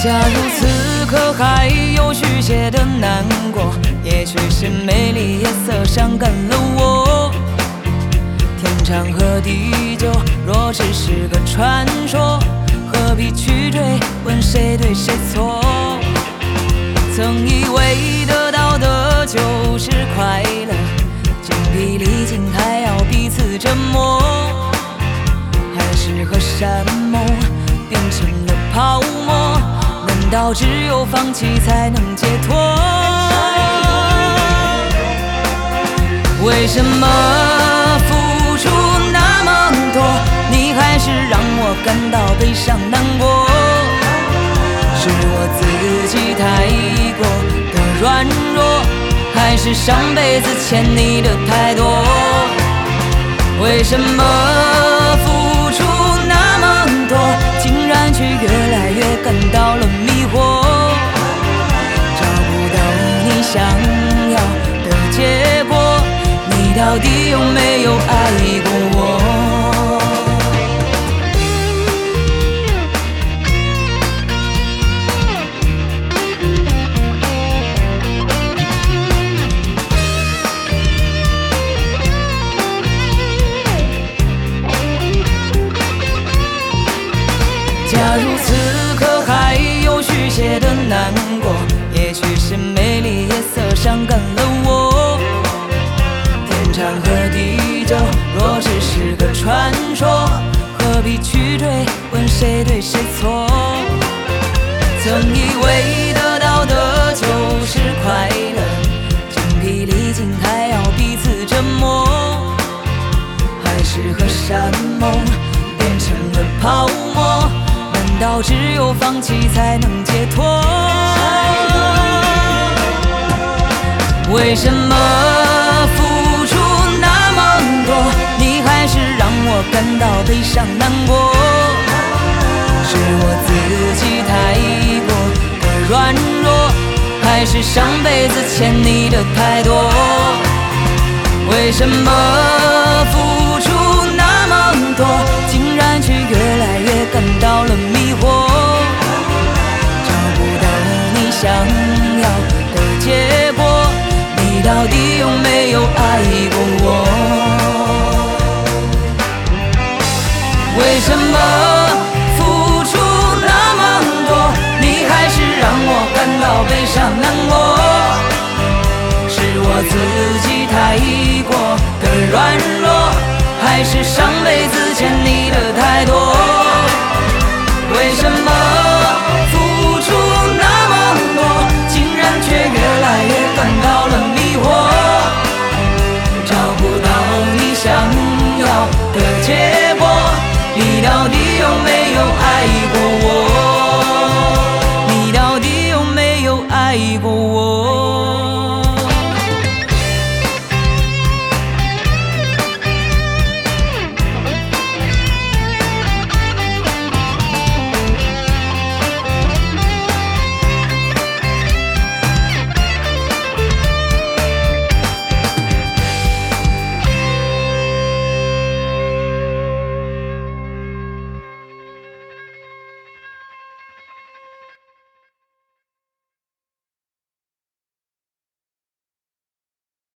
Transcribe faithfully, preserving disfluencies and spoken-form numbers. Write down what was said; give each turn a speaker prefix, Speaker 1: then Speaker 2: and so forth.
Speaker 1: 假如此刻还有续写的难过，也许是美丽夜色伤感了我。天长和地久若只是个传说，何必去追问谁对谁错？曾以为得到的就是快乐，精疲力尽还要彼此折磨，还是和山盟变成了泡沫？难道只有放弃才能解脱？为什么付出那么多，你还是让我感到悲伤难过？是我自己太过的软弱，还是上辈子欠你的太多？为什么付出那么多，竟然却越来越感到了迷惑？找不到你想要的结果，你到底有没有爱过我？假如此刻还有续写的难过，也许是美丽夜色伤感了我。天长和地久若只是个传说，何必去追问谁对谁错？曾以为得到的就是快乐，精疲力尽还要彼此折磨，还是和山盟变成了泡沫？难道只有放弃才能解脱？为什么付出那么多，你还是让我感到悲伤难过？是我自己太过的软弱，还是上辈子欠你的太多？为什么付出那么多，竟然却越来越感到了迷惑？找不到你想要的结果，你到底有没有爱过我？为什么付出那么多，你还是让我感到悲伤难过？是我自己太过的软弱，还是伤